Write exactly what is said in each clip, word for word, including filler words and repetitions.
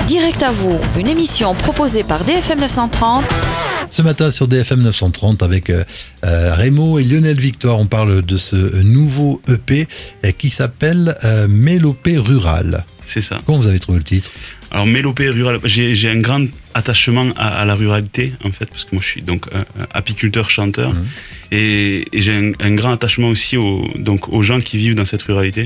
Direct à vous, une émission proposée par D F M neuf cent trente. Ce matin sur D F M neuf cent trente avec euh, Rémo et Lionel Victoire, on parle de ce nouveau E P euh, qui s'appelle euh, Mélopée Rural. C'est ça. Comment vous avez trouvé le titre ? Alors Mélopée Rural, j'ai, j'ai un grand attachement à, à la ruralité en fait, parce que moi je suis donc euh, apiculteur chanteur mmh. et, et j'ai un, un grand attachement aussi aux, donc, aux gens qui vivent dans cette ruralité.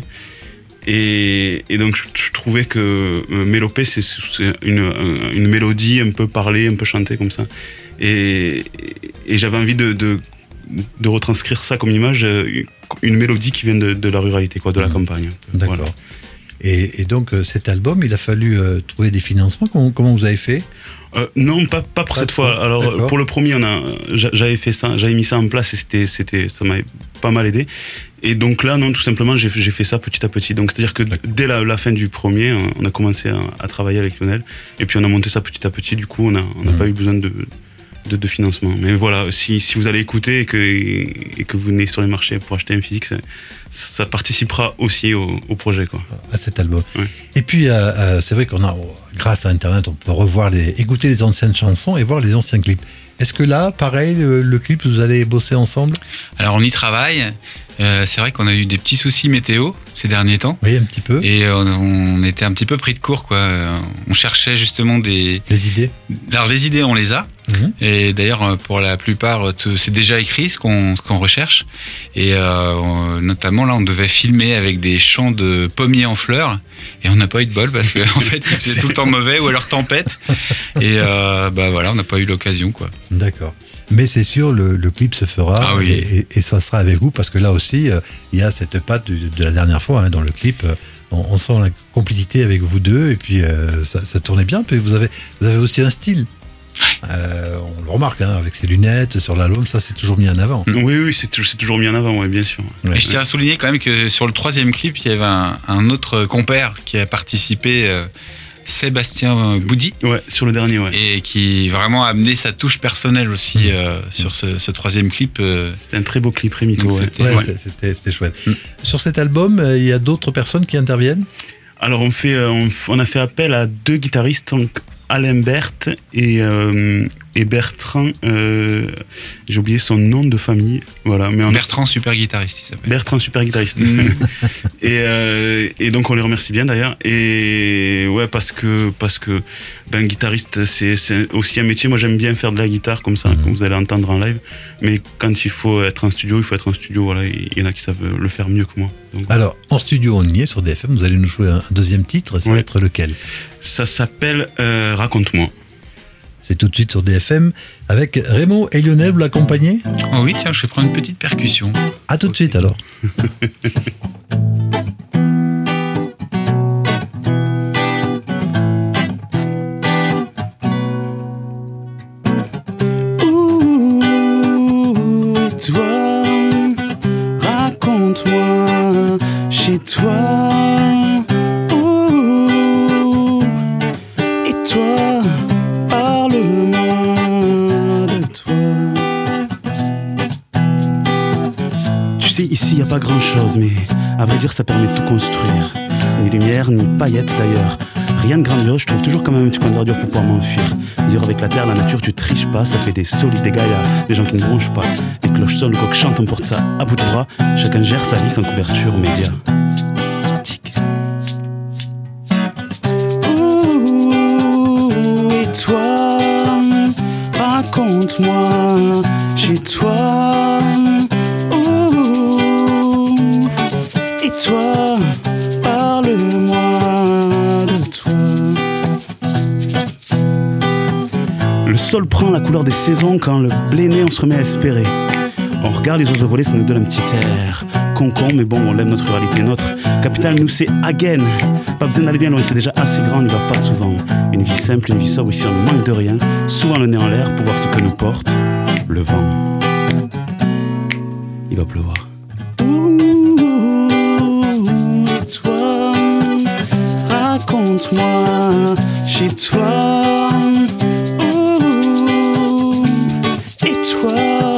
Et, et donc je, je trouvais que euh, Mélopée c'est, c'est une, une mélodie un peu parlée, un peu chantée comme ça. Et, et j'avais envie de, de, de retranscrire ça comme image, une mélodie qui vient de, de la ruralité, quoi, de la mmh. campagne. D'accord. Voilà. Et, et donc cet album, il a fallu euh, trouver des financements. Comment, comment vous avez fait ? euh, Non, pas, pas pour pas cette fois. Alors D'accord. Pour le premier, on a, j'avais fait ça, j'avais mis ça en place et c'était, c'était, ça m'avait pas mal aidé. Et donc là, non, tout simplement, j'ai, j'ai fait ça petit à petit. Donc c'est-à-dire que D'accord. dès la, la fin du premier, on a commencé à, à travailler avec Lionel. Et puis on a monté ça petit à petit. Du coup, on n'a on mmh. pas eu besoin de De, de financement. Mais voilà, si, si vous allez écouter et que, et que vous venez sur les marchés pour acheter un physique, ça, ça participera aussi au, au projet, quoi. À cet album. Ouais. Et puis, euh, euh, c'est vrai qu'on a, grâce à Internet, on peut revoir les, écouter les anciennes chansons et voir les anciens clips. Est-ce que là, pareil, le, le clip, vous allez bosser ensemble ? Alors, on y travaille. Euh, c'est vrai qu'on a eu des petits soucis météo ces derniers temps. Oui, un petit peu. Et on, on était un petit peu pris de court, quoi. On cherchait justement des... Les idées ? Alors, les idées, on les a. Mmh. Et d'ailleurs, pour la plupart, c'est déjà écrit ce qu'on, ce qu'on recherche. Et euh, notamment, là, on devait filmer avec des champs de pommiers en fleurs. Et on n'a pas eu de bol parce qu'en en fait, il faisait tout le temps mauvais ou alors tempête. Et euh, bah voilà, on n'a pas eu l'occasion, quoi. D'accord. Mais c'est sûr, le, le clip se fera ah oui. et, et ça sera avec vous parce que là aussi, euh, il y a cette patte de, de la dernière fois hein, dans le clip. Euh, on, on sent la complicité avec vous deux et puis euh, ça, ça tournait bien. Puis vous avez, vous avez aussi un style. Euh, on le remarque hein, avec ses lunettes sur l'album, ça c'est toujours mis en avant. Oui, oui, c'est, c'est toujours mis en avant, ouais, bien sûr. Ouais. Et je tiens à souligner quand même que sur le troisième clip, il y avait un, un autre compère qui a participé, euh, Sébastien Boudy. Ouais, sur le dernier, ouais. Et qui vraiment a amené sa touche personnelle aussi mmh. euh, sur ce, ce troisième clip. Euh, c'était un très beau clip, Rémito. Ouais. C'était, ouais, ouais. C'était, c'était chouette. Mmh. Sur cet album, il euh, y a d'autres personnes qui interviennent ? Alors on, fait, on, on a fait appel à deux guitaristes, donc Alain Berthe et, euh, et Bertrand, euh, j'ai oublié son nom de famille. Voilà, mais on... Bertrand, super guitariste, il s'appelle. Bertrand, super guitariste. Mmh. et, euh, et donc on les remercie bien d'ailleurs. Et ouais, parce que, parce que ben, guitariste, c'est, c'est aussi un métier. Moi j'aime bien faire de la guitare comme ça, mmh. comme vous allez entendre en live. Mais quand il faut être en studio, il faut être en studio. Voilà, il y en a qui savent le faire mieux que moi. Donc, alors, en studio, on y est sur D F M. Vous allez nous jouer un deuxième titre. Ça ouais. va être lequel ? Ça s'appelle euh, Raconte-moi. C'est tout de suite sur D F M avec Rémo et Lionel, vous l'accompagnez ? Oh oui, tiens, je vais prendre une petite percussion. À tout de suite alors. Ouh, toi, raconte-moi chez toi. Ouh, et toi. Ici, y a pas grand chose, mais à vrai dire, ça permet de tout construire. Ni lumière, ni paillettes d'ailleurs. Rien de grandiose, je trouve toujours quand même un petit coin d'ordure pour pouvoir m'enfuir. Dire avec la terre, la nature, tu triches pas, ça fait des solides dégâts, y'a des gens qui ne bronchent pas. Les cloches sonnent, le coq chante, on porte ça à bout de bras. Chacun gère sa vie sans couverture média. Tic. Ouh, et toi, raconte-moi chez toi. Toi, parle-moi de toi. Le sol prend la couleur des saisons quand le blé naît, on se remet à espérer. On regarde les oiseaux voler, ça nous donne un petit air concon, mais bon, on aime notre ruralité. Notre capitale, nous, c'est Hagen. Pas besoin d'aller bien loin, c'est déjà assez grand, on n'y va pas souvent. Une vie simple, une vie sobre, ici on ne manque de rien. Souvent le nez en l'air pour voir ce que nous porte le vent. Il va pleuvoir. Raconte-moi chez toi. Ouh, et toi,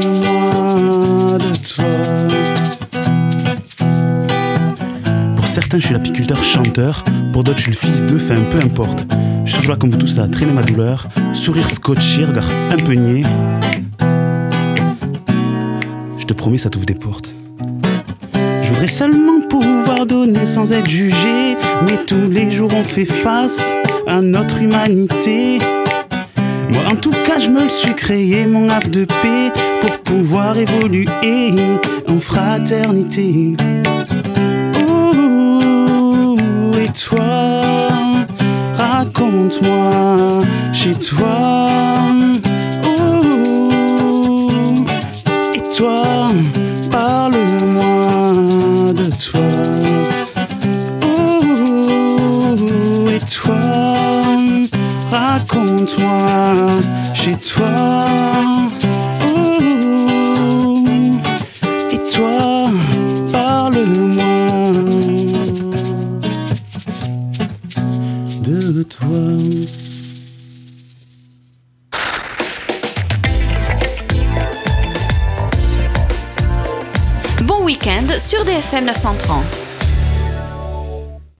parle-moi de toi. certains, je suis l'apiculteur chanteur. Pour d'autres, je suis le fils d'eux, enfin, peu importe. Je cherche pas comme vous tous à traîner ma douleur. Sourire scotché, regard un peu niais. Je te promets, ça t'ouvre des portes. Je voudrais seulement pouvoir donner sans être jugé. Mais tous les jours, on fait face à notre humanité. Moi, en tout cas, je me le suis créé, mon havre de paix, pour pouvoir évoluer en fraternité. Ouh, et toi, raconte-moi chez toi. Ouh, et toi, parle-moi de toi. Ouh, et toi, raconte-moi chez toi. Ouh, et toi, parle-moi de toi. Bon week-end sur D F M neuf cent trente.